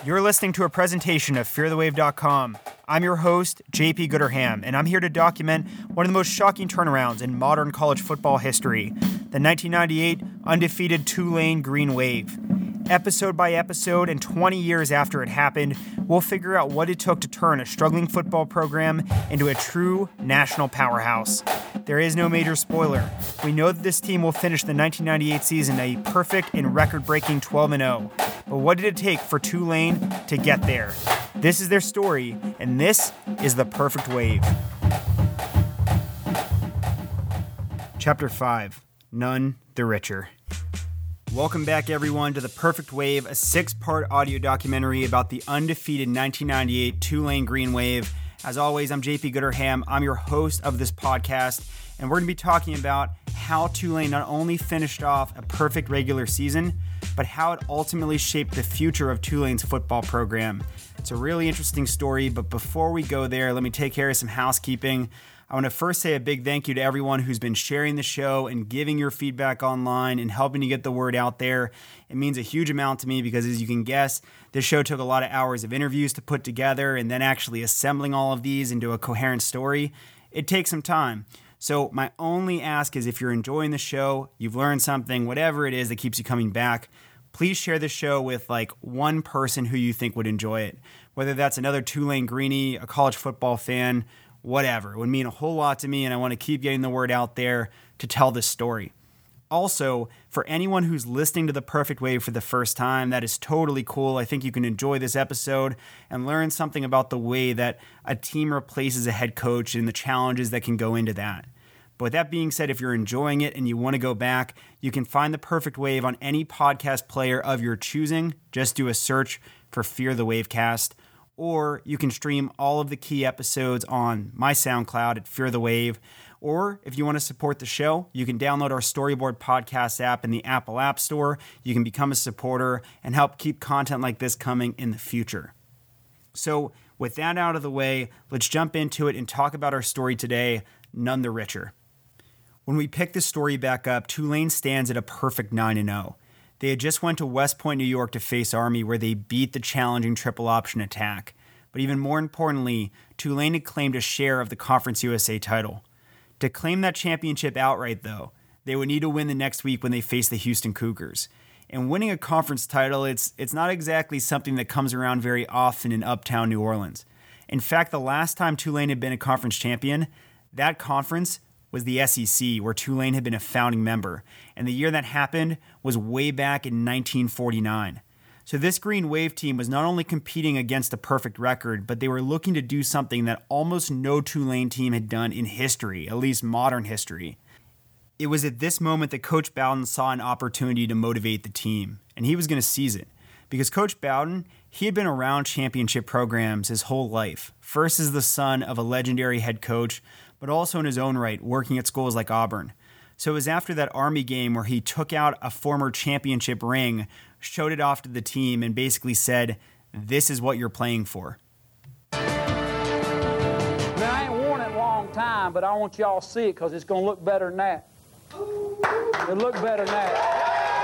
You're listening to a presentation of FearTheWave.com. I'm your host, JP Gooderham, and I'm here to document one of the most shocking turnarounds in modern college football history, the 1998 undefeated Tulane Green Wave. Episode by episode, and 20 years after it happened, we'll figure out what it took to turn a struggling football program into a true national powerhouse. There is no major spoiler. We know that this team will finish the 1998 season a perfect and record-breaking 12-0. But what did it take for Tulane to get there? This is their story, and this is the Perfect Wave. Chapter 5, None the Richer. Welcome back, everyone, to The Perfect Wave, a 6-part audio documentary about the undefeated 1998 Tulane Green Wave. As always, I'm JP Gooderham. I'm your host of this podcast, and we're going to be talking about how Tulane not only finished off a perfect regular season, but how it ultimately shaped the future of Tulane's football program. It's a really interesting story, but before we go there, let me take care of some housekeeping. I want to first say a big thank you to everyone who's been sharing the show and giving your feedback online and helping to get the word out there. It means a huge amount to me because, as you can guess, this show took a lot of hours of interviews to put together, and then actually assembling all of these into a coherent story, it takes some time. So my only ask is, if you're enjoying the show, you've learned something, whatever it is that keeps you coming back, please share the show with one person who you think would enjoy it. Whether that's another Tulane Greenie, a college football fan, whatever. It would mean a whole lot to me, and I want to keep getting the word out there to tell this story. Also, for anyone who's listening to The Perfect Wave for the first time, that is totally cool. I think you can enjoy this episode and learn something about the way that a team replaces a head coach and the challenges that can go into that. But with that being said, if you're enjoying it and you want to go back, you can find The Perfect Wave on any podcast player of your choosing. Just do a search for Fear the Wavecast. Or you can stream all of the key episodes on my SoundCloud at Fear the Wave. Or if you want to support the show, you can download our Storyboard Podcast app in the Apple App Store. You can become a supporter and help keep content like this coming in the future. So with that out of the way, let's jump into it and talk about our story today, None the Richer. When we pick this story back up, Tulane stands at a perfect 9-0. They had just went to West Point, New York to face Army, where they beat the challenging triple option attack. But even more importantly, Tulane had claimed a share of the Conference USA title. To claim that championship outright, though, they would need to win the next week when they faced the Houston Cougars. And winning a conference title, it's not exactly something that comes around very often in uptown New Orleans. In fact, the last time Tulane had been a conference champion, that conference was the SEC, where Tulane had been a founding member, and the year that happened was way back in 1949. So this Green Wave team was not only competing against a perfect record, but they were looking to do something that almost no Tulane team had done in history, at least modern history. It was at this moment that Coach Bowden saw an opportunity to motivate the team, and he was going to seize it. Because Coach Bowden, he had been around championship programs his whole life, first as the son of a legendary head coach, but also in his own right, working at schools like Auburn. So it was after that Army game where he took out a former championship ring, showed it off to the team, and basically said, "This is what you're playing for." Now, I ain't worn it a long time, but I want y'all to see it because it's going to look better than that. It'll look better than that.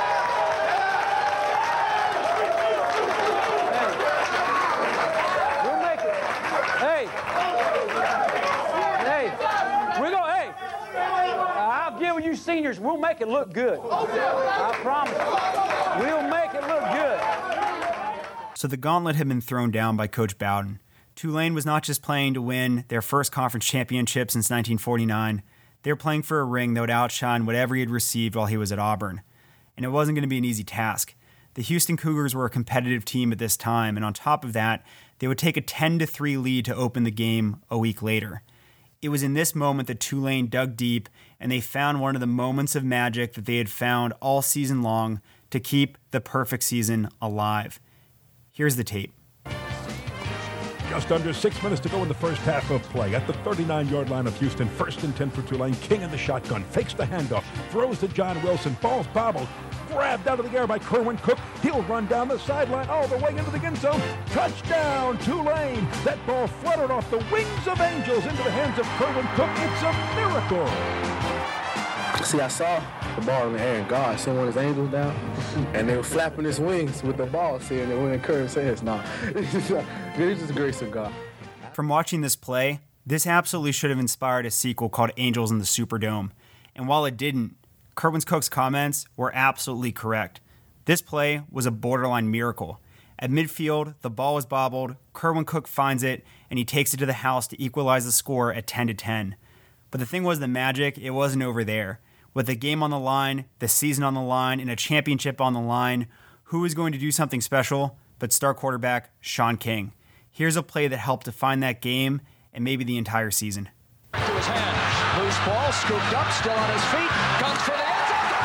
You seniors, we'll make it look good. I promise you. We'll make it look good. So the gauntlet had been thrown down by Coach Bowden. Tulane was not just playing to win their first conference championship since 1949. They were playing for a ring that would outshine whatever he had received while he was at Auburn. And it wasn't going to be an easy task. The Houston Cougars were a competitive team at this time, and on top of that, they would take a 10-3 lead to open the game a week later. It was in this moment that Tulane dug deep, and they found one of the moments of magic that they had found all season long to keep the perfect season alive. Here's the tape. Just under 6 minutes to go in the first half of play. At the 39-yard line of Houston, 1st and 10 for Tulane. King in the shotgun, fakes the handoff, throws to John Wilson, ball's bobbled, grabbed out of the air by Kerwin Cook. He'll run down the sideline all the way into the end zone. Touchdown, Tulane! That ball fluttered off the wings of angels into the hands of Kerwin Cook. It's a miracle. See, I saw the ball in the air, and God sent one of his angels down, and they were flapping his wings with the ball, saying that when Curry says, "No, it's just the grace of God." From watching this play, this absolutely should have inspired a sequel called Angels in the Superdome. And while it didn't, Kerwin Cook's comments were absolutely correct. This play was a borderline miracle. At midfield, the ball was bobbled, Kerwin Cook finds it, and he takes it to the house to equalize the score at 10-10. But the thing was, the magic, it wasn't over there. With the game on the line, the season on the line, and a championship on the line, who was going to do something special but star quarterback Sean King? Here's a play that helped define that game and maybe the entire season. To his hand, loose ball, scooped up, still on his feet, comes for the end zone,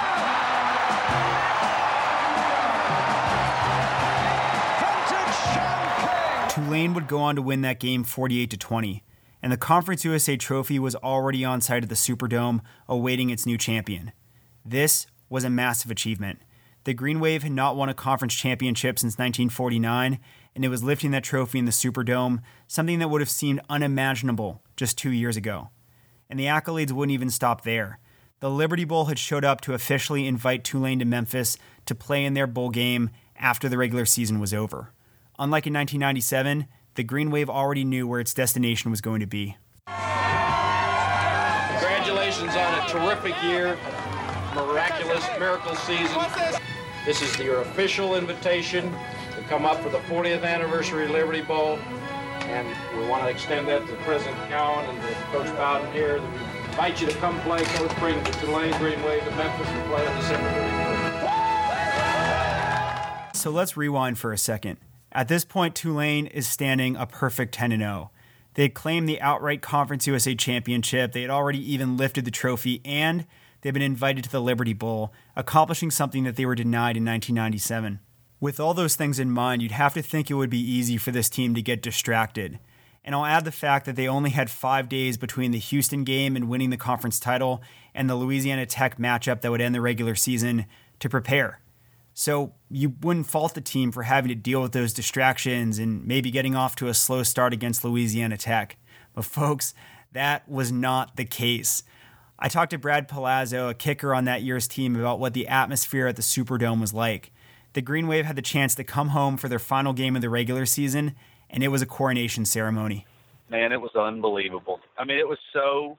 touchdown! Vintage Sean King! Tulane would go on to win that game 48-20, and the Conference USA trophy was already on site at the Superdome, awaiting its new champion. This was a massive achievement. The Green Wave had not won a conference championship since 1949, and it was lifting that trophy in the Superdome, something that would have seemed unimaginable just 2 years ago. And the accolades wouldn't even stop there. The Liberty Bowl had showed up to officially invite Tulane to Memphis to play in their bowl game after the regular season was over. Unlike in 1997, the Green Wave already knew where its destination was going to be. Congratulations on a terrific year, miraculous miracle season. This is your official invitation to come up for the 40th anniversary Liberty Bowl, and we want to extend that to President Cowan and to Coach Bowden here. We invite you to come play. Coach, bring the Tulane Green Wave to Memphis and play on December 31st. So let's rewind for a second. At this point, Tulane is standing a perfect 10-0. They had claimed the outright Conference USA championship. They had already even lifted the trophy, and they've been invited to the Liberty Bowl, accomplishing something that they were denied in 1997. With all those things in mind, you'd have to think it would be easy for this team to get distracted. And I'll add the fact that they only had 5 days between the Houston game and winning the conference title and the Louisiana Tech matchup that would end the regular season to prepare. So you wouldn't fault the team for having to deal with those distractions and maybe getting off to a slow start against Louisiana Tech. But folks, that was not the case. I talked to Brad Palazzo, a kicker on that year's team, about what the atmosphere at the Superdome was like. The Green Wave had the chance to come home for their final game of the regular season, and it was a coronation ceremony. Man, it was unbelievable. I mean, it was so...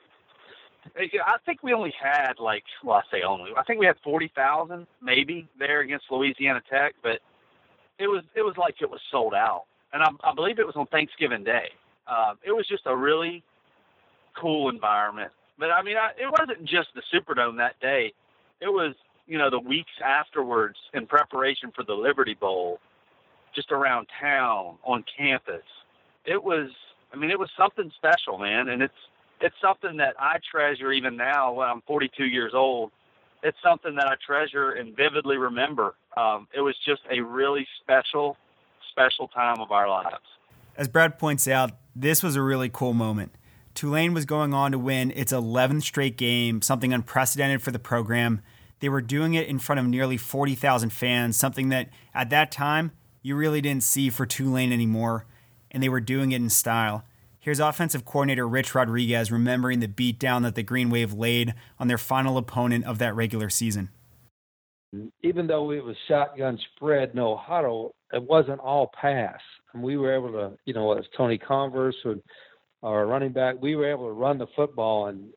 I think we only had I think we had 40,000 maybe there against Louisiana Tech, but it was like it was sold out. And I believe it was on Thanksgiving Day. It was just a really cool environment. But, I mean, it wasn't just the Superdome that day. It was, the weeks afterwards in preparation for the Liberty Bowl, just around town, on campus. It was something special, man. And it's something that I treasure even now when I'm 42 years old. It's something that I treasure and vividly remember. It was just a really special, special time of our lives. As Brad points out, this was a really cool moment. Tulane was going on to win its 11th straight game, something unprecedented for the program. They were doing it in front of nearly 40,000 fans, something that at that time you really didn't see for Tulane anymore, and they were doing it in style. Here's offensive coordinator Rich Rodriguez remembering the beatdown that the Green Wave laid on their final opponent of that regular season. Even though it was shotgun spread, no huddle, it wasn't all pass. And we were able to, whether it's Tony Converse or running back, we were able to run the football and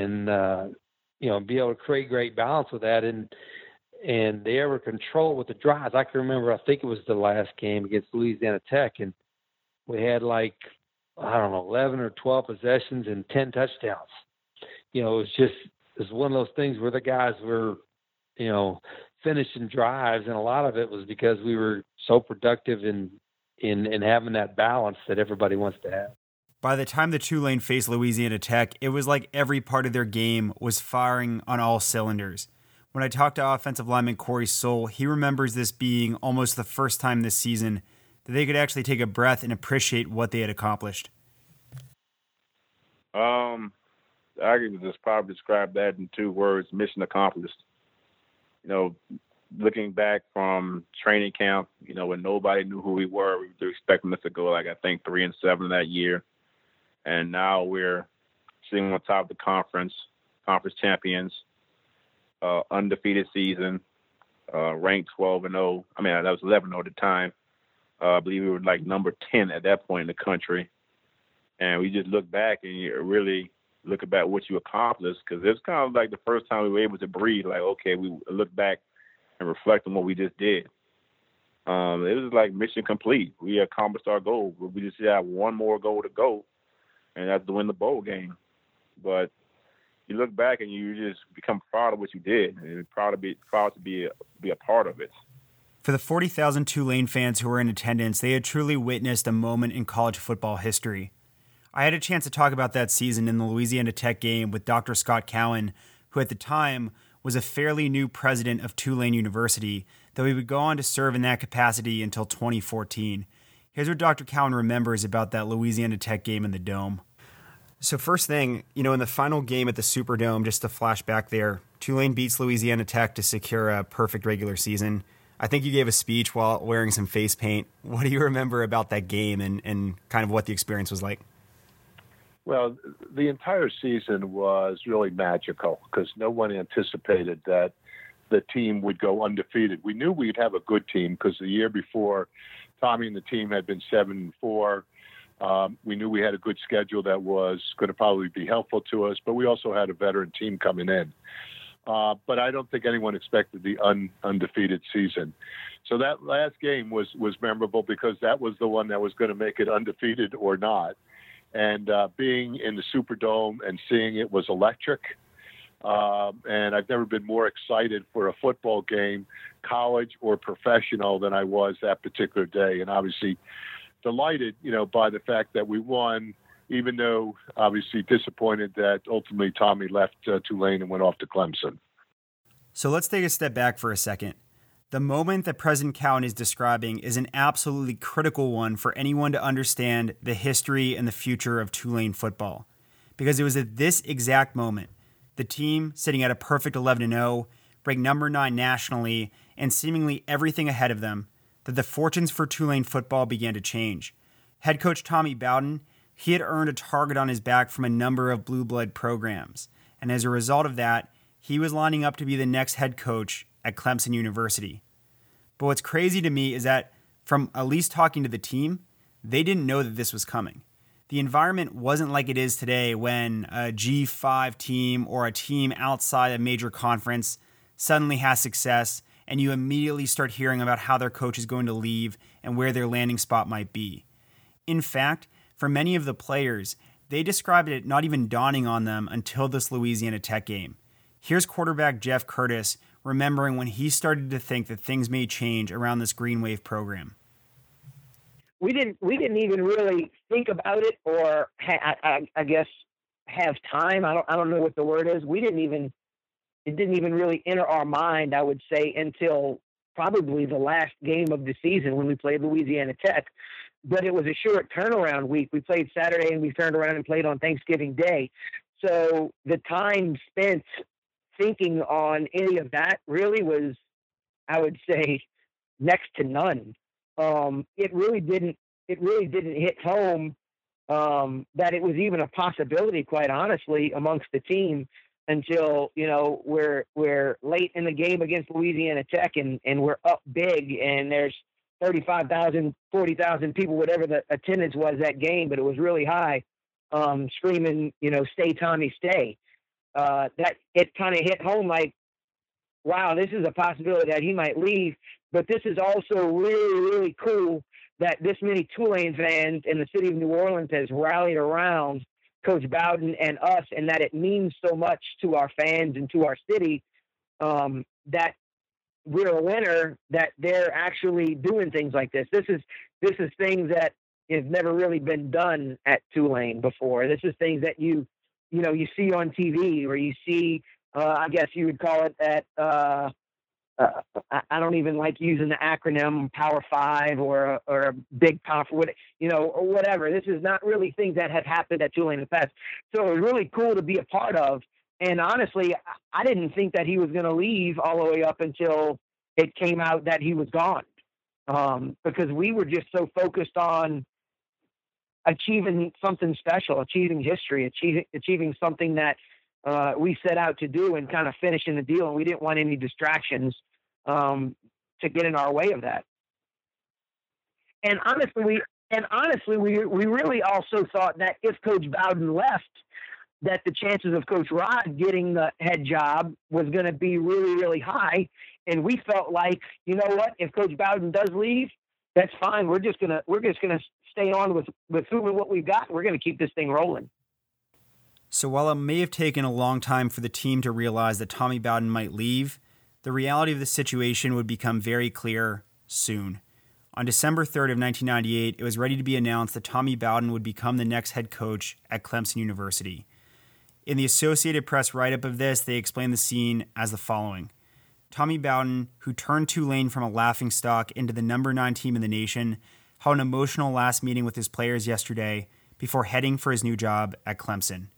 be able to create great balance with that. And they ever control with the drives. I can remember, I think it was the last game against Louisiana Tech, and we had 11 or 12 possessions and 10 touchdowns. It was one of those things where the guys were, finishing drives, and a lot of it was because we were so productive in having that balance that everybody wants to have. By the time the Tulane faced Louisiana Tech, it was like every part of their game was firing on all cylinders. When I talked to offensive lineman Corey Soule, he remembers this being almost the first time this season that they could actually take a breath and appreciate what they had accomplished. I could just probably describe that in 2 words: mission accomplished. Looking back from training camp, when nobody knew who we were expecting us to go 3-7 that year. And now we're sitting on top of the conference champions. undefeated season, ranked 12-0. I mean, that was 11-0 at the time. I believe we were like number 10 at that point in the country. And we just look back and you really look about what you accomplished, because it's kind of like the first time we were able to breathe. Like, okay, we look back and reflect on what we just did. It was like mission complete. We accomplished our goal. We just have one more goal to go, and that's to win the bowl game. But you look back and you just become proud of what you did, and proud to be a part of it. For the 40,000 Tulane fans who were in attendance, they had truly witnessed a moment in college football history. I had a chance to talk about that season in the Louisiana Tech game with Dr. Scott Cowan, who at the time was a fairly new president of Tulane University, though he would go on to serve in that capacity until 2014. Here's what Dr. Cowan remembers about that Louisiana Tech game in the Dome. So first thing, in the final game at the Superdome, just to flash back there, Tulane beats Louisiana Tech to secure a perfect regular season. I think you gave a speech while wearing some face paint. What do you remember about that game and kind of what the experience was like? Well, the entire season was really magical because no one anticipated that the team would go undefeated. We knew we'd have a good team because the year before, Tommy and the team had been 7-4. We knew we had a good schedule that was going to probably be helpful to us, but we also had a veteran team coming in. But I don't think anyone expected the undefeated season. So that last game was memorable because that was the one that was going to make it undefeated or not. And being in the Superdome and seeing it was electric. And I've never been more excited for a football game, college or professional, than I was that particular day. And obviously delighted, by the fact that we won, even though obviously disappointed that ultimately Tommy left Tulane and went off to Clemson. So let's take a step back for a second. The moment that President Cowan is describing is an absolutely critical one for anyone to understand the history and the future of Tulane football. Because it was at this exact moment, the team sitting at a perfect 11-0, ranked number 9 nationally, and seemingly everything ahead of them, that the fortunes for Tulane football began to change. Head coach Tommy Bowden, he had earned a target on his back from a number of blue blood programs. And as a result of that, he was lining up to be the next head coach at Clemson University. But what's crazy to me is that from at least talking to the team, they didn't know that this was coming. The environment wasn't like it is today when a G5 team or a team outside a major conference suddenly has success and you immediately start hearing about how their coach is going to leave and where their landing spot might be. In fact, for many of the players, they described it not even dawning on them until this Louisiana Tech game. Here's quarterback Jeff Curtis remembering when he started to think that things may change around this Green Wave program. We didn't even really think about it, or I guess have time. I don't know what the word is. It didn't even really enter our mind, I would say, until probably the last game of the season when we played Louisiana Tech. But it was a short turnaround week. We played Saturday and we turned around and played on Thanksgiving Day. So the time spent thinking on any of that really was, I would say, next to none. It really didn't hit home that it was even a possibility, quite honestly, amongst the team until, we're late in the game against Louisiana Tech and we're up big and there's 35,000, 40,000 people, whatever the attendance was that game, but it was really high, screaming, stay Tommy, stay. That it kind of hit home like, wow, this is a possibility that he might leave. But this is also really, really cool that this many Tulane fans in the city of New Orleans has rallied around Coach Bowden and us, and that it means so much to our fans and to our city that we're a winner, that they're actually doing things like this. This is things that have never really been done at Tulane before. This is things that you see on TV, or you see, I guess you would call it at, I don't even like using the acronym Power 5 or a big conference, or whatever. This is not really things that have happened at Tulane in the past. So it was really cool to be a part of. And honestly, I didn't think that he was going to leave all the way up until it came out that he was gone. Because we were just so focused on achieving something special, achieving history, achieving something that we set out to do and kind of finishing the deal, and we didn't want any distractions to get in our way of that. And honestly, we really also thought that if Coach Bowden left, that the chances of Coach Rod getting the head job was going to be really, really high. And we felt like, you know what, if Coach Bowden does leave, that's fine. We're just gonna stay on with who and what we've got. We're going to keep this thing rolling. So while it may have taken a long time for the team to realize that Tommy Bowden might leave, the reality of the situation would become very clear soon. On December 3rd of 1998, it was ready to be announced that Tommy Bowden would become the next head coach at Clemson University. In the Associated Press write-up of this, they explained the scene as the following. Tommy Bowden, who turned Tulane from a laughingstock into the number 9 team in the nation, held an emotional last meeting with his players yesterday before heading for his new job at Clemson.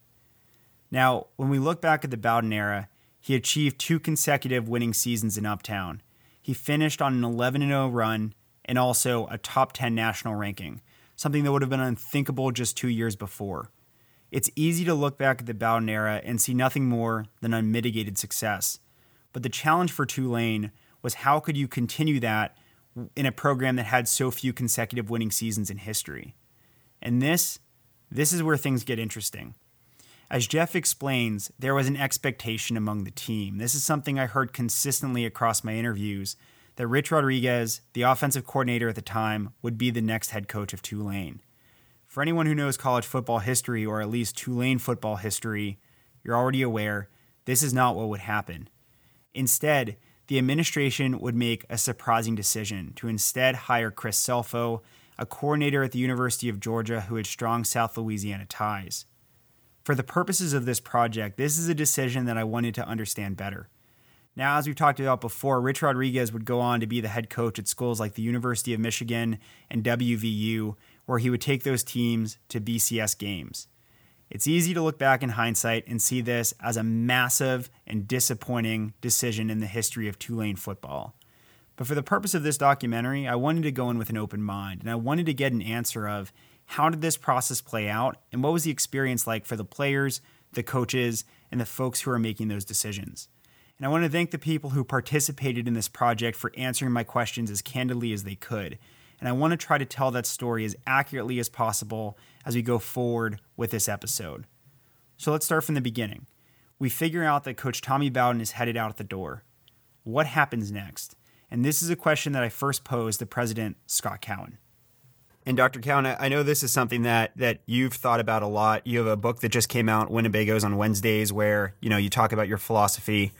Now, when we look back at the Bowden era, he achieved 2 consecutive winning seasons in Uptown. He finished on an 11-0 run and also a top 10 national ranking, something that would have been unthinkable just 2 years before. It's easy to look back at the Bowden era and see nothing more than unmitigated success. But the challenge for Tulane was how could you continue that in a program that had so few consecutive winning seasons in history? And this is where things get interesting. As Jeff explains, there was an expectation among the team. This is something I heard consistently across my interviews, that Rich Rodriguez, the offensive coordinator at the time, would be the next head coach of Tulane. For anyone who knows college football history, or at least Tulane football history, you're already aware this is not what would happen. Instead, the administration would make a surprising decision to instead hire Chris Selfo, a coordinator at the University of Georgia who had strong South Louisiana ties. For the purposes of this project, this is a decision that I wanted to understand better. Now, as we've talked about before, Rich Rodriguez would go on to be the head coach at schools like the University of Michigan and WVU, where he would take those teams to BCS games. It's easy to look back in hindsight and see this as a massive and disappointing decision in the history of Tulane football. But for the purpose of this documentary, I wanted to go in with an open mind, and I wanted to get an answer of how did this process play out, and what was the experience like for the players, the coaches, and the folks who are making those decisions. And I want to thank the people who participated in this project for answering my questions as candidly as they could. And I want to try to tell that story as accurately as possible as we go forward with this episode. So let's start from the beginning. We figure out that Coach Tommy Bowden is headed out the door. What happens next? And this is a question that I first posed to President Scott Cowan. And Dr. Cowan, I know this is something that you've thought about a lot. You have a book that just came out, Winnebagoes on Wednesdays, where you talk about your philosophy.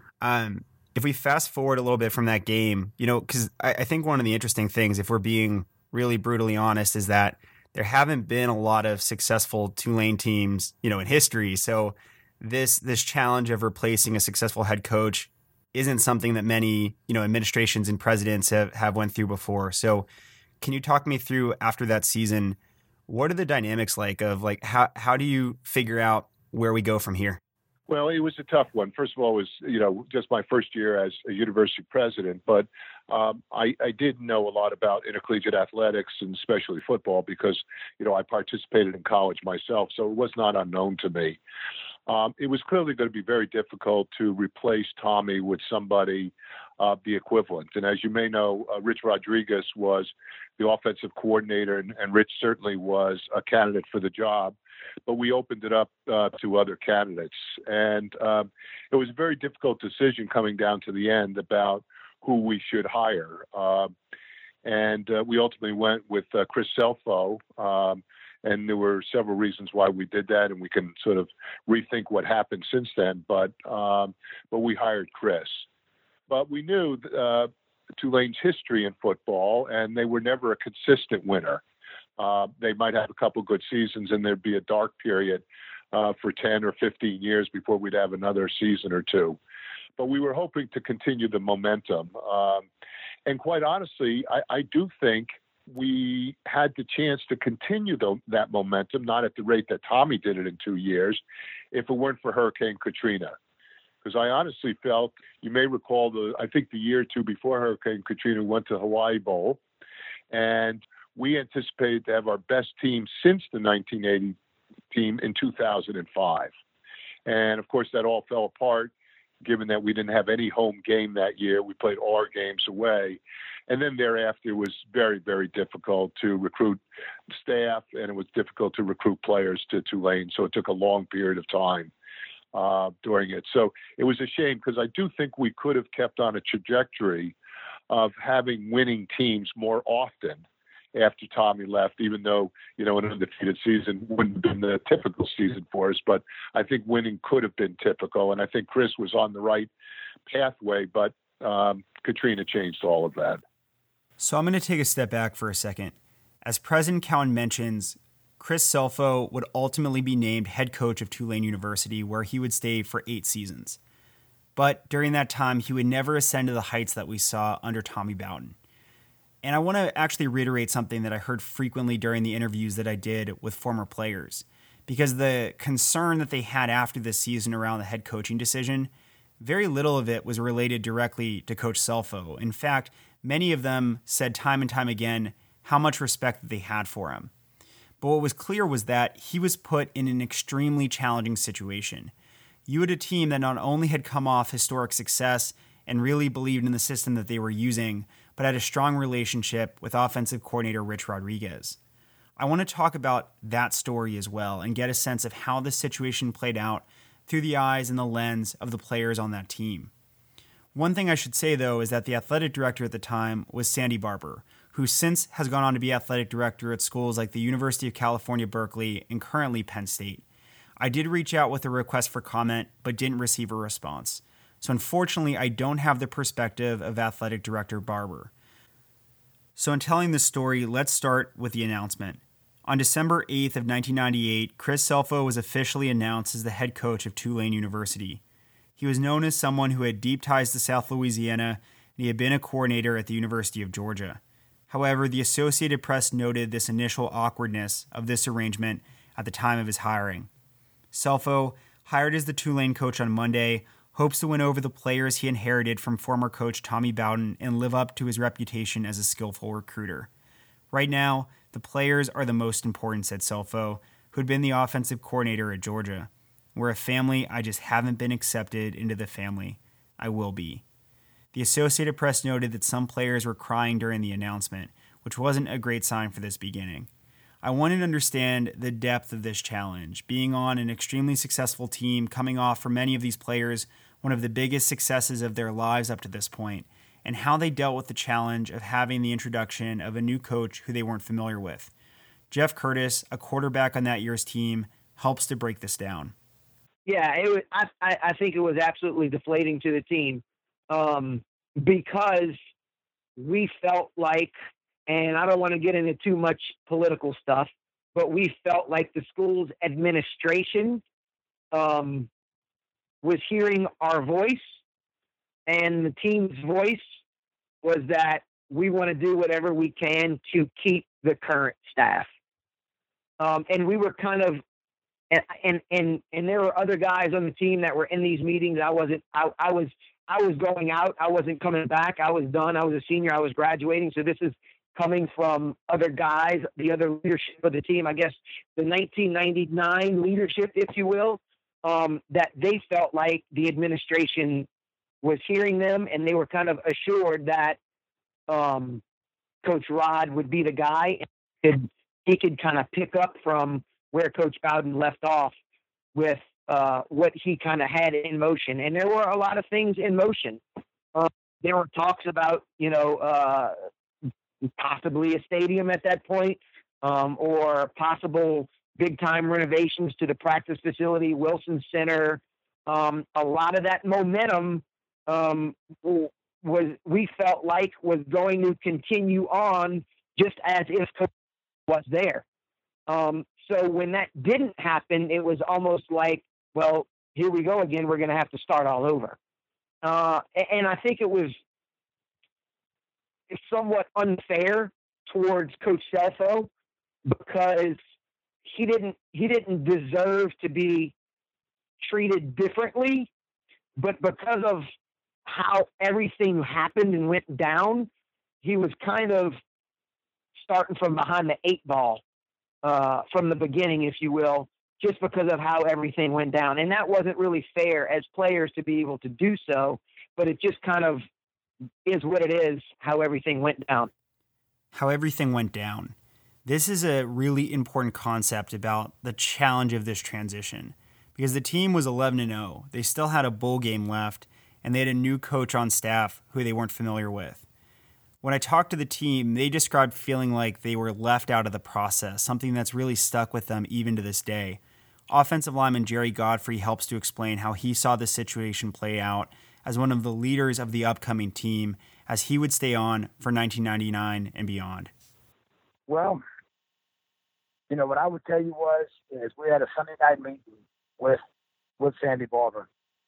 If we fast forward a little bit from that game, because I think one of the interesting things, if we're being really brutally honest, is that there haven't been a lot of successful Tulane teams, in history. So this challenge of replacing a successful head coach isn't something that many, administrations and presidents have went through before. So can you talk me through, after that season, what are the dynamics like of how do you figure out where we go from here? Well, it was a tough one. First of all, it was, just my first year as a university president, but I did know a lot about intercollegiate athletics and especially football because, I participated in college myself, so it was not unknown to me. It was clearly going to be very difficult to replace Tommy with somebody the equivalent. And as you may know, Rich Rodriguez was the offensive coordinator, and Rich certainly was a candidate for the job. But we opened it up to other candidates. And it was a very difficult decision coming down to the end about who we should hire. And we ultimately went with Chris Selfo. And there were several reasons why we did that, and we can sort of rethink what happened since then. But we hired Chris. But we knew Tulane's history in football, and they were never a consistent winner. They might have a couple good seasons, and there'd be a dark period for 10 or 15 years before we'd have another season or two. But we were hoping to continue the momentum. And quite honestly, I do think we had the chance to continue that momentum, not at the rate that Tommy did it in 2 years, if it weren't for Hurricane Katrina. Because I honestly felt, you may recall, I think the year or two before Hurricane Katrina, we went to Hawaii Bowl, and we anticipated to have our best team since the 1980 team in 2005. And, of course, that all fell apart given that we didn't have any home game that year. We played all our games away. And then thereafter, it was very, very difficult to recruit staff, and it was difficult to recruit players to Tulane. So it took a long period of time during it. So it was a shame because I do think we could have kept on a trajectory of having winning teams more often after Tommy left, even though, an undefeated season wouldn't have been the typical season for us. But I think winning could have been typical. And I think Chris was on the right pathway, but Katrina changed all of that. So I'm going to take a step back for a second. As President Cowan mentions, Chris Selfo would ultimately be named head coach of Tulane University, where he would stay for 8 seasons. But during that time, he would never ascend to the heights that we saw under Tommy Bowden. And I want to actually reiterate something that I heard frequently during the interviews that I did with former players, because the concern that they had after this season around the head coaching decision, very little of it was related directly to Coach Selfo. In fact, many of them said time and time again how much respect that they had for him. But what was clear was that he was put in an extremely challenging situation. You had a team that not only had come off historic success and really believed in the system that they were using, but had a strong relationship with offensive coordinator Rich Rodriguez. I want to talk about that story as well and get a sense of how this situation played out through the eyes and the lens of the players on that team. One thing I should say, though, is that the athletic director at the time was Sandy Barber, who since has gone on to be athletic director at schools like the University of California, Berkeley, and currently Penn State. I did reach out with a request for comment, but didn't receive a response. So unfortunately, I don't have the perspective of athletic director Barber. So in telling this story, let's start with the announcement. On December 8th of 1998, Chris Selfo was officially announced as the head coach of Tulane University. He was known as someone who had deep ties to South Louisiana, and he had been a coordinator at the University of Georgia. However, the Associated Press noted this initial awkwardness of this arrangement at the time of his hiring. Selfo, hired as the Tulane coach on Monday, hopes to win over the players he inherited from former coach Tommy Bowden and live up to his reputation as a skillful recruiter. Right now, the players are the most important, said Selfo, who had been the offensive coordinator at Georgia. We're a family. I just haven't been accepted into the family. I will be. The Associated Press noted that some players were crying during the announcement, which wasn't a great sign for this beginning. I wanted to understand the depth of this challenge, being on an extremely successful team, coming off for many of these players one of the biggest successes of their lives up to this point, and how they dealt with the challenge of having the introduction of a new coach who they weren't familiar with. Jeff Curtis, a quarterback on that year's team, helps to break this down. Yeah, it was. I think it was absolutely deflating to the team because we felt like, and I don't want to get into too much political stuff, but we felt like the school's administration was hearing our voice, and the team's voice was that we want to do whatever we can to keep the current staff. And we were kind of, and there were other guys on the team that were in these meetings. I was going out. I wasn't coming back. I was done. I was a senior. I was graduating. So this is coming from other guys, the other leadership of the team, I guess the 1999 leadership, if you will, that they felt like the administration was hearing them, and they were kind of assured that Coach Rod would be the guy, and he could kind of pick up from where Coach Bowden left off with what he kind of had in motion. And there were a lot of things in motion. There were talks about, possibly a stadium at that point, or possible big-time renovations to the practice facility, Wilson Center. A lot of that momentum we felt like was going to continue on just as if Coach was there. So when that didn't happen, it was almost like, well, here we go again. We're going to have to start all over. And I think it was somewhat unfair towards Coach Selfo because he didn't deserve to be treated differently, but because of how everything happened and went down, he was kind of starting from behind the 8 ball from the beginning, if you will, just because of how everything went down. And that wasn't really fair as players to be able to do so, but it just kind of is what it is, how everything went down. How everything went down. This is a really important concept about the challenge of this transition, because the team was 11-0. They still had a bowl game left, and they had a new coach on staff who they weren't familiar with. When I talked to the team, they described feeling like they were left out of the process, something that's really stuck with them even to this day. Offensive lineman Jerry Godfrey helps to explain how he saw this situation play out as one of the leaders of the upcoming team as he would stay on for 1999 and beyond. Well, what I would tell you is we had a Sunday night meeting with Sandy Baldwin.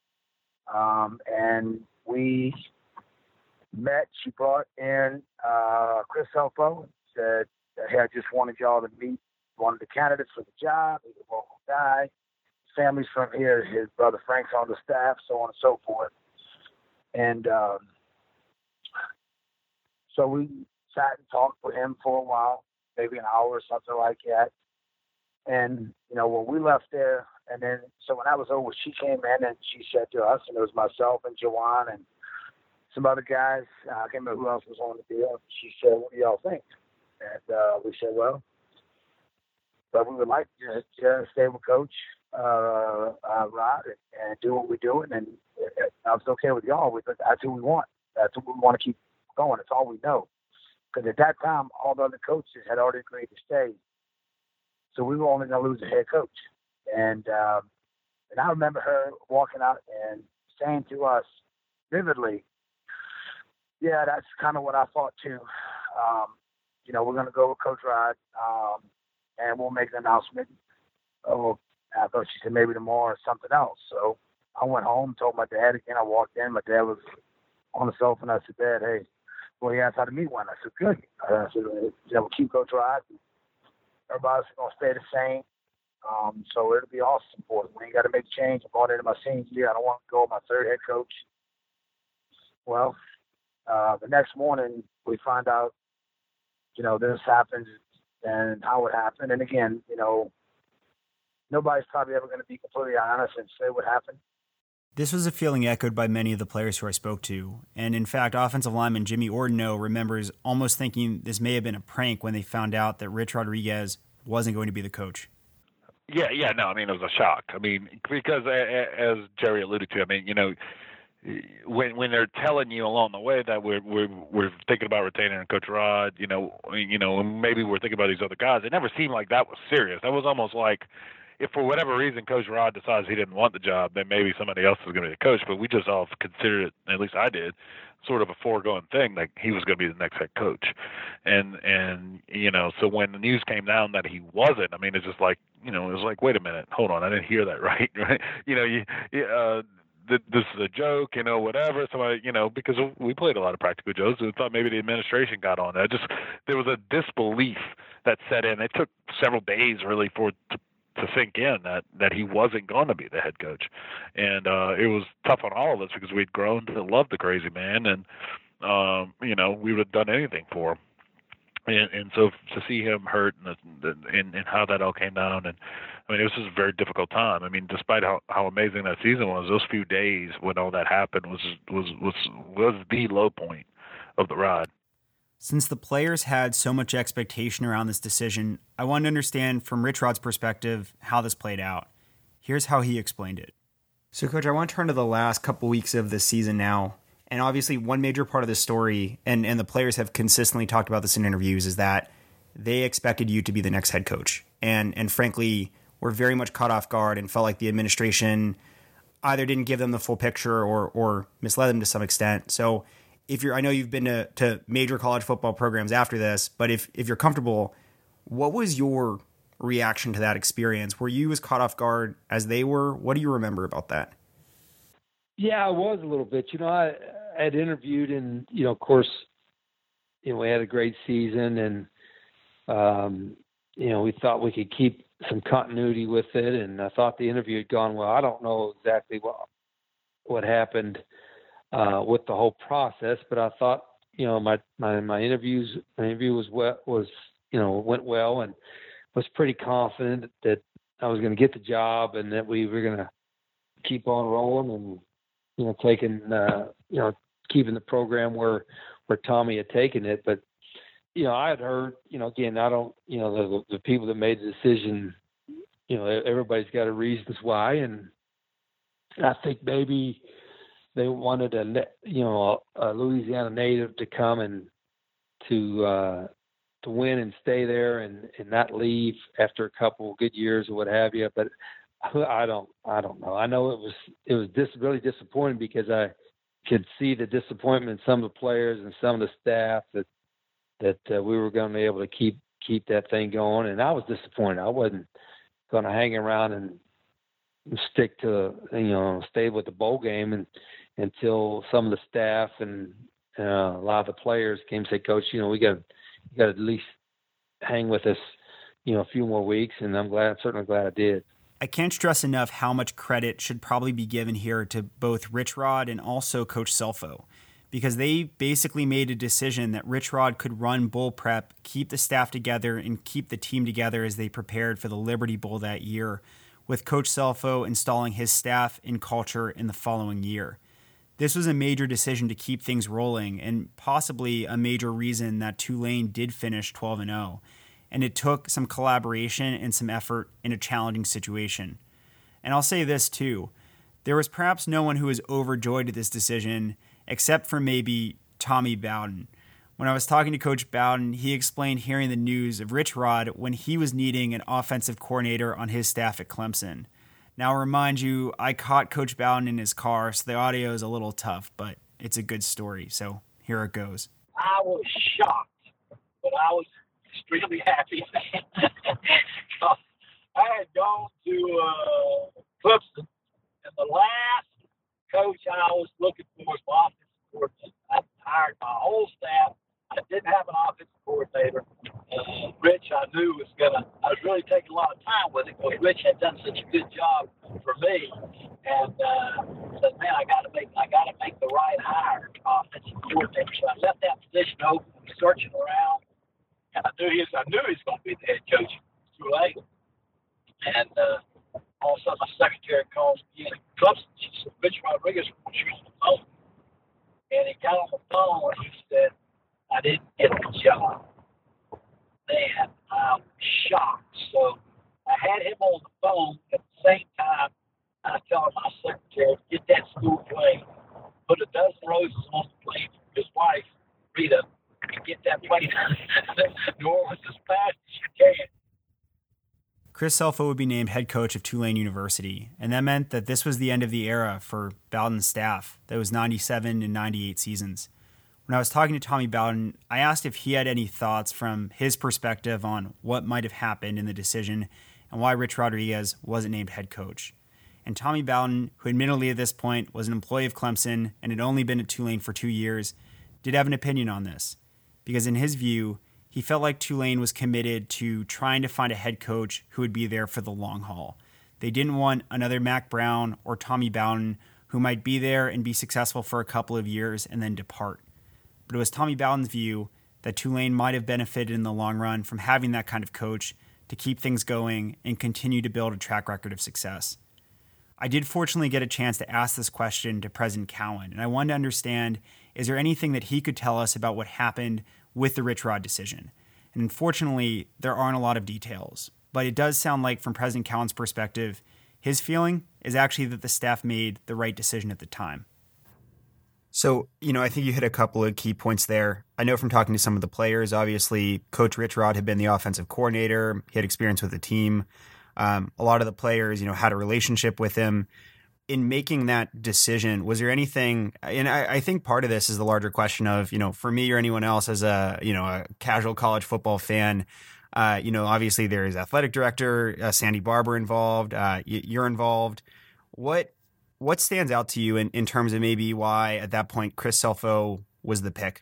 And we met. She brought in Chris Helfo, said, hey, I just wanted y'all to meet one of the candidates for the job. He's a local guy. His family's from here. His brother Frank's on the staff, so on and so forth. And so we sat and talked with him for a while, maybe an hour or something like that. And, when we left there, and then, so when that was over, she came in and she said to us, and it was myself and Jawan and some other guys, I can't remember who else was on the deal. She said, what do y'all think? And we said, well, but we would like to stay with Coach Rod and do what we're doing. And I was okay with y'all. That's who we want. That's what we want to keep going. It's all we know. Because at that time, all the other coaches had already agreed to stay. So we were only going to lose a head coach. And I remember her walking out and saying to us vividly, yeah, that's kind of what I thought too. We're going to go with Coach Rod, and we'll make an announcement. Oh, I thought she said maybe tomorrow or something else. So I went home, told my dad again. I walked in. My dad was on the sofa, and I said, Dad, hey, well, he asked how to meet one. I said, good. I said, we'll keep Coach Rod. Everybody's going to stay the same. So it'll be awesome for us. We ain't got to make a change. I'm going into my senior year. I don't want to go with my third head coach. Well, the next morning we find out, this happened and how it happened. And again, nobody's probably ever going to be completely honest and say what happened. This was a feeling echoed by many of the players who I spoke to. And in fact, offensive lineman Jimmy Ordino remembers almost thinking this may have been a prank when they found out that Rich Rodriguez wasn't going to be the coach. Yeah, no, it was a shock. Because as Jerry alluded to, when they're telling you along the way that we're thinking about retaining Coach Rod, and maybe we're thinking about these other guys, it never seemed like that was serious. That was almost like, if for whatever reason Coach Rod decides he didn't want the job, then maybe somebody else is going to be the coach. But we just all considered it, at least I did, sort of a foregone thing that he was going to be the next head coach. And so when the news came down that he wasn't, it's just like, it was like, wait a minute, hold on, I didn't hear that right, right? This is a joke, whatever. Somebody, because we played a lot of practical jokes, and thought maybe the administration got on that. There was a disbelief that set in. It took several days really for it to sink in that he wasn't going to be the head coach, and it was tough on all of us because we'd grown to love the crazy man, and we would have done anything for him. And so to see him hurt and how that all came down, and it was just a very difficult time. Despite how amazing that season was, those few days when all that happened was the low point of the ride. Since the players had so much expectation around this decision, I wanted to understand from Rich Rod's perspective how this played out. Here's how he explained it. So, Coach, I want to turn to the last couple weeks of the season now. And obviously one major part of the story, and the players have consistently talked about this in interviews, is that they expected you to be the next head coach. And frankly, were very much caught off guard and felt like the administration either didn't give them the full picture or misled them to some extent. So I know you've been to major college football programs after this, but if you're comfortable, what was your reaction to that experience? Were you as caught off guard as they were? What do you remember about that? Yeah, I was a little bit. I had interviewed, and of course, we had a great season, and we thought we could keep some continuity with it, and I thought the interview had gone well. I don't know exactly what happened with the whole process, but I thought my interview went well, and was pretty confident that I was going to get the job and that we were going to keep on rolling and, taking, keeping the program where Tommy had taken it. But, I had heard, again, I don't, the people that made the decision, everybody's got a reasons why. And I think maybe they wanted a Louisiana native to come and to win and stay there and not leave after a couple of good years or what have you. But I don't know. I know it was really disappointing because I could see the disappointment in some of the players and some of the staff that we were going to be able to keep that thing going. And I was disappointed. I wasn't going to hang around and stick to, stay with the bowl game until some of the staff and a lot of the players came and said, Coach, we got to at least hang with us, a few more weeks. And I'm certainly glad I did. I can't stress enough how much credit should probably be given here to both Rich Rod and also Coach Selfo, because they basically made a decision that Rich Rod could run bowl prep, keep the staff together, and keep the team together as they prepared for the Liberty Bowl that year, with Coach Selfo installing his staff and culture in the following year. This was a major decision to keep things rolling and possibly a major reason that Tulane did finish 12-0. And it took some collaboration and some effort in a challenging situation. And I'll say this too, there was perhaps no one who was overjoyed at this decision except for maybe Tommy Bowden. When I was talking to Coach Bowden, he explained hearing the news of Rich Rod when he was needing an offensive coordinator on his staff at Clemson. Now, I'll remind you, I caught Coach Bowden in his car, so the audio is a little tough, but it's a good story, so here it goes. I was shocked, but I was extremely happy. I had gone to Clemson, and the last coach I was looking for was my offensive coordinator. I hired my whole staff. I didn't have an offensive coordinator. Rich, I knew I was really taking a lot of time with it because Rich had done such a good job for me, and said, "Man, I got to make the right hire, offensive coordinator." So I left that position open, searching around, and I knew he was going to be the head coach. Too late, and all of a sudden my secretary calls me in Clemson. She said, "Rich Rodriguez wants you on the phone," and he got on the phone and he said, "I didn't get the job." Man, I was shocked. So I had him on the phone at the same time. I told my secretary, "Get that school plane, put a dozen roses on the plane for his wife, Rita, and get that plane to New Orleans as fast as you can." Chris Selfo would be named head coach of Tulane University, and that meant that this was the end of the era for Bowden's staff. That was 97 and 98 seasons. When I was talking to Tommy Bowden, I asked if he had any thoughts from his perspective on what might have happened in the decision and why Rich Rodriguez wasn't named head coach. And Tommy Bowden, who admittedly at this point was an employee of Clemson and had only been at Tulane for 2 years, did have an opinion on this, because in his view, he felt like Tulane was committed to trying to find a head coach who would be there for the long haul. They didn't want another Mack Brown or Tommy Bowden who might be there and be successful for a couple of years and then depart. But it was Tommy Bowden's view that Tulane might have benefited in the long run from having that kind of coach to keep things going and continue to build a track record of success. I did fortunately get a chance to ask this question to President Cowan, and I wanted to understand, is there anything that he could tell us about what happened with the Rich Rod decision? And unfortunately, there aren't a lot of details, but it does sound like from President Cowan's perspective, his feeling is actually that the staff made the right decision at the time. So, I think you hit a couple of key points there. I know from talking to some of the players, obviously, Coach Rich Rod had been the offensive coordinator. He had experience with the team. A lot of the players, had a relationship with him. In making that decision, was there anything, and I think part of this is the larger question of, for me or anyone else as a casual college football fan, obviously there is athletic director, Sandy Barber involved, you're involved. What stands out to you in terms of maybe why at that point Chris Selfo was the pick?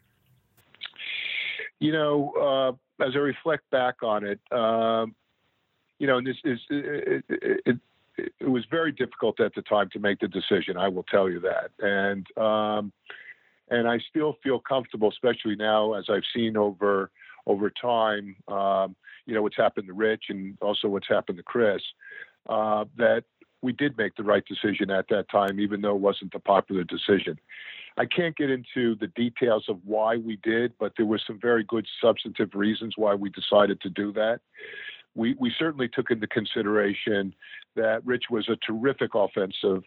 As I reflect back on it, this is it was very difficult at the time to make the decision. I will tell you that, and I still feel comfortable, especially now as I've seen over time, what's happened to Rich and also what's happened to Chris. that we did make the right decision at that time, even though it wasn't the popular decision. I can't get into the details of why we did, but there were some very good substantive reasons why we decided to do that. We certainly took into consideration that Rich was a terrific offensive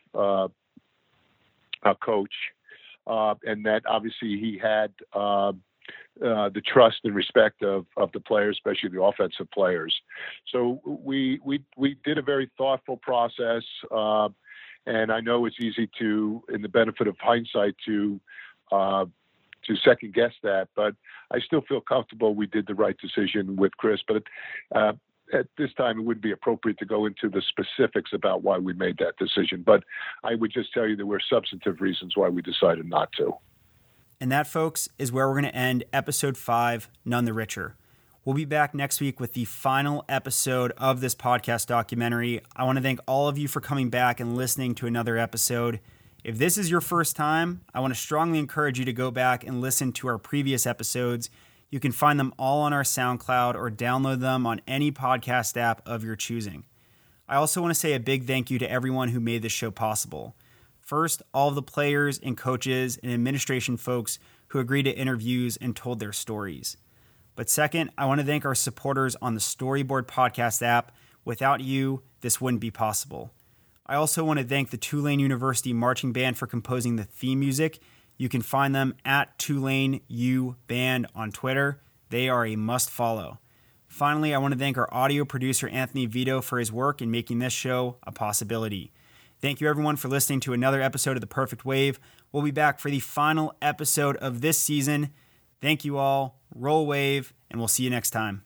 coach, and that obviously he had the trust and respect of the players, especially the offensive players. So we did a very thoughtful process, and I know it's easy to, in the benefit of hindsight, to second guess that, but I still feel comfortable we did the right decision with Chris. But at this time, it wouldn't be appropriate to go into the specifics about why we made that decision. But I would just tell you there were substantive reasons why we decided not to. And that, folks, is where we're going to end episode 5, None the Richer. We'll be back next week with the final episode of this podcast documentary. I want to thank all of you for coming back and listening to another episode. If this is your first time, I want to strongly encourage you to go back and listen to our previous episodes. You can find them all on our SoundCloud or download them on any podcast app of your choosing. I also want to say a big thank you to everyone who made this show possible. First, all of the players and coaches and administration folks who agreed to interviews and told their stories. But second, I want to thank our supporters on the Storyboard Podcast app. Without you, this wouldn't be possible. I also want to thank the Tulane University Marching Band for composing the theme music. You can find them at Tulane U Band on Twitter. They are a must follow. Finally, I want to thank our audio producer, Anthony Vito, for his work in making this show a possibility. Thank you, everyone, for listening to another episode of The Perfect Wave. We'll be back for the final episode of this season. Thank you all. Roll Wave, and we'll see you next time.